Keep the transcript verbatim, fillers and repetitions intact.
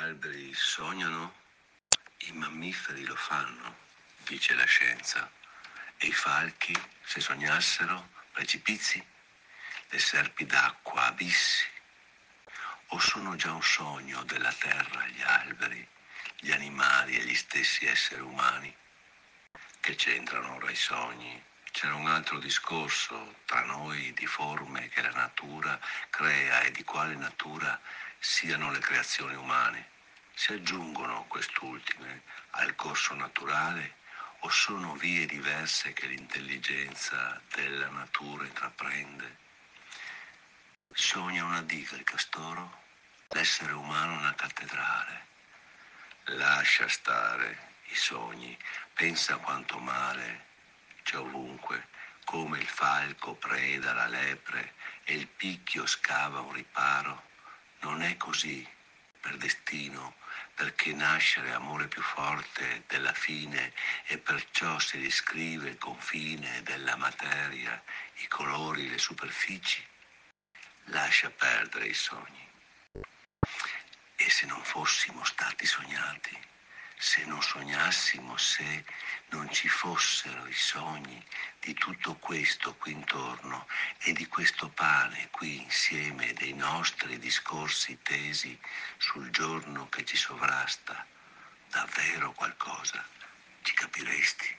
alberi sognano? I mammiferi lo fanno, dice la scienza. E i falchi, se sognassero, precipizi? Le serpi d'acqua, abissi? O sono già un sogno della terra gli alberi, gli animali e gli stessi esseri umani? Che c'entrano ora i sogni? C'era un altro discorso tra noi di forme che la natura crea e di quale natura siano le creazioni umane. Si aggiungono quest'ultime al corso naturale o sono vie diverse che l'intelligenza della natura intraprende? Sogna una diga il castoro, l'essere umano una cattedrale. Lascia stare i sogni, pensa quanto male c'è ovunque, come il falco preda la lepre e il picchio scava un riparo. Non è così per destino, perché nascere amore più forte della fine e perciò si riscrive il confine della materia, i colori, le superfici. Lascia perdere i sogni. E se non fossimo stati sognati, se non sognassimo, se non ci fossero i sogni di tutto questo qui intorno e di questo pane qui insieme dei nostri discorsi tesi sul giorno che ci sovrasta, davvero qualcosa ci capiresti?